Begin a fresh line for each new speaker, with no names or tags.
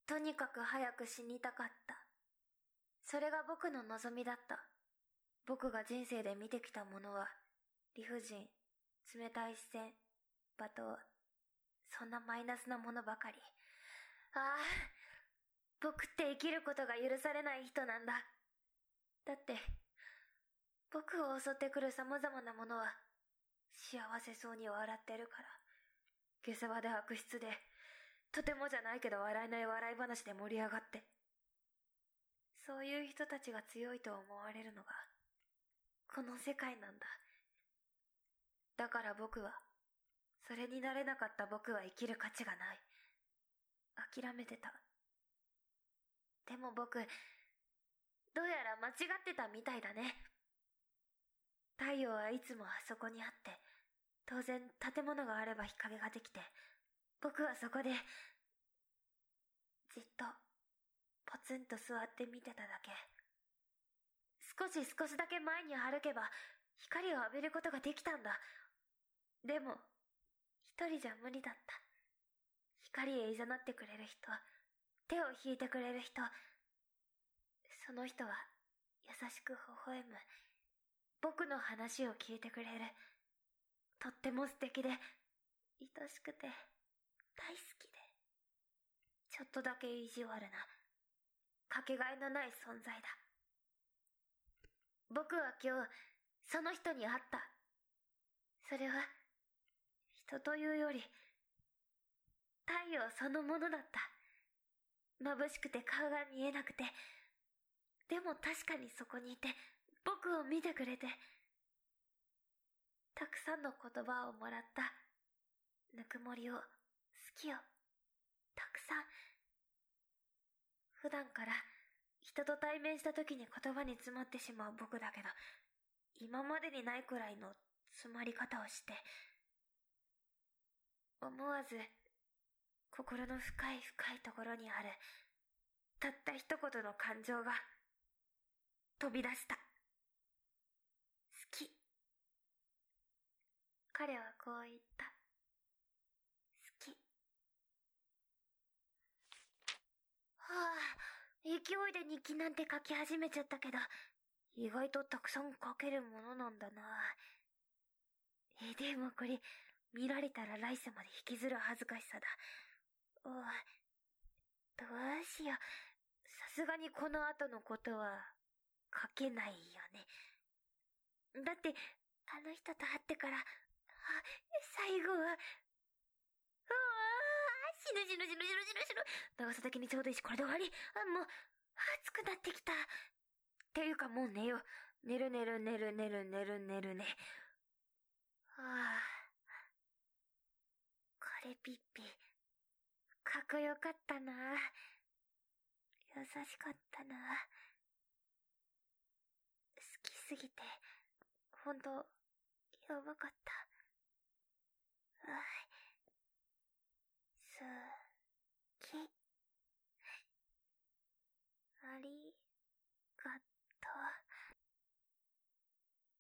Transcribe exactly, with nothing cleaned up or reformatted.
とにかく早く死にたかった。それが僕の望みだった。僕が人生で見てきたものは、理不尽、冷たい視線、罵倒、そんなマイナスなものばかり。ああ、僕って生きることが許されない人なんだ。だって、僕を襲ってくる様々なものは、幸せそうに笑ってるから。下世話で悪質で、とてもじゃないけど笑えない笑い話で盛り上がって。そういう人たちが強いと思われるのが、この世界なんだ。だから僕は、それになれなかった僕は生きる価値がない。諦めてた。でも僕、どうやら間違ってたみたいだね。太陽はいつもあそこにあって、当然建物があれば日陰ができて、僕はそこで、じっと、ポツンと座って見てただけ。少し少しだけ前に歩けば、光を浴びることができたんだ。でも、一人じゃ無理だった。光へ誘ってくれる人、手を引いてくれる人、その人は優しく微笑む。僕の話を聞いてくれる。とっても素敵で、愛しくて、大好きで、ちょっとだけ意地悪な、かけがえのない存在だ。僕は今日、その人に会った。それは、人というより、太陽そのものだった。眩しくて顔が見えなくて、でも確かにそこにいて、僕を見てくれて、たくさんの言葉をもらった。ぬくもりを、好きを、たくさん。普段から人と対面した時に言葉に詰まってしまう僕だけど、今までにないくらいの詰まり方をして、思わず心の深い深いところにあるたった一言の感情が飛び出した。好き。彼はこう言った。好き。はあ、勢いで日記なんて書き始めちゃったけど、意外とたくさん書けるものなんだな。え、でもこれ、見られたら来世まで引きずる恥ずかしさだ。おい、どうしよう。さすがにこの後のことは、書けないよね。だって、あの人と会ってから、あ、最後は、ああ、死ぬ死ぬ死ぬ死ぬ死ぬ死ぬ。長さ的にちょうどいいし、これで終わり。あ、もう、暑くなってきた。っていうかもう寝よう。寝る寝る寝る寝る寝る寝るね。はあ。これピッピ。かっこよかったな。優しかったな。好きすぎて、ほんと、やばかった。ああ、